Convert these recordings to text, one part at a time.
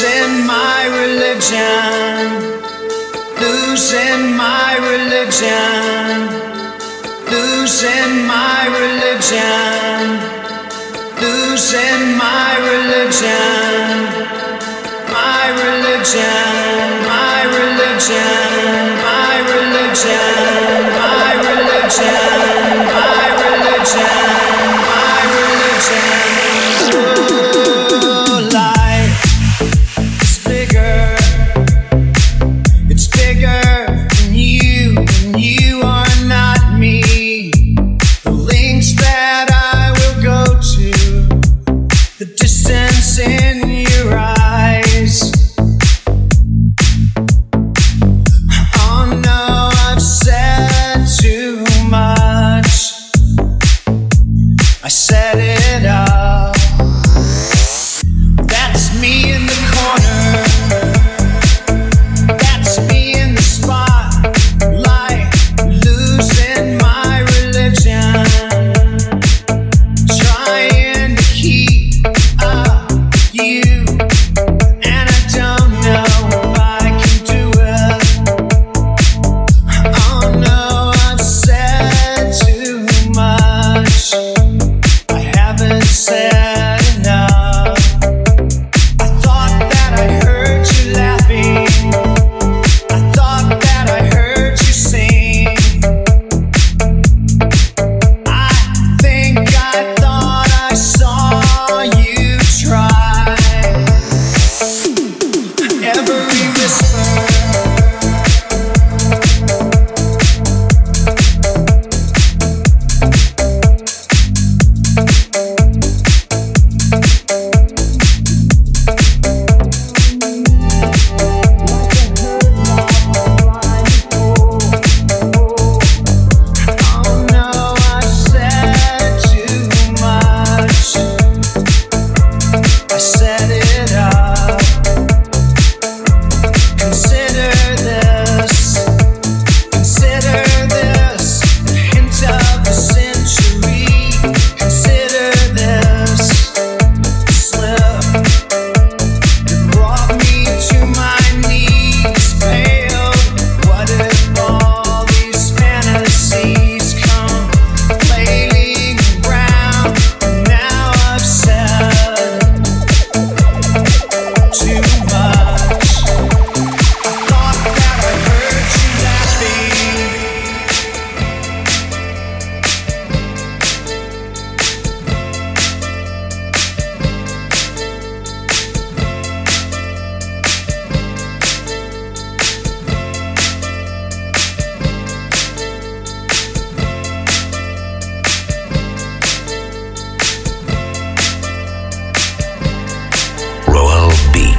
Losing my religion, losing my religion, losing my religion, losing my religion, my religion, my religion, my religion, my religion, my religion, my religion. Ooh, life is bigger. It's bigger than you are not me. The links that I will go to, the distance in your eyes. Oh no, I've said too much. I set it up. That's me in the corner. That's me in the spotlight, losing my religion, trying to keep up with you, and I don't know if I can do it. Oh no, I've said too much. I haven't said enough. I thought that I heard you laughing. I thought that I heard you sing. I think I thought I saw you try. Every whisper, oh no, I said too much. I set it up. Consider this a hint of the century. Consider this a slip that brought me to my knees, pale. What if all these fantasies come flailing around? Now I've said too much. I thought that I heard you laughing. Royal Beat.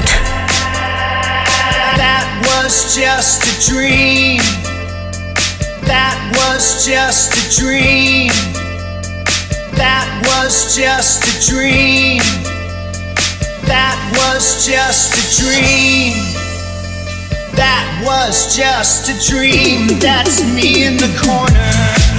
That was just a dream. That was just a dream. That was just a dream. That was just a dream. That was just a dream. That's me in the corner.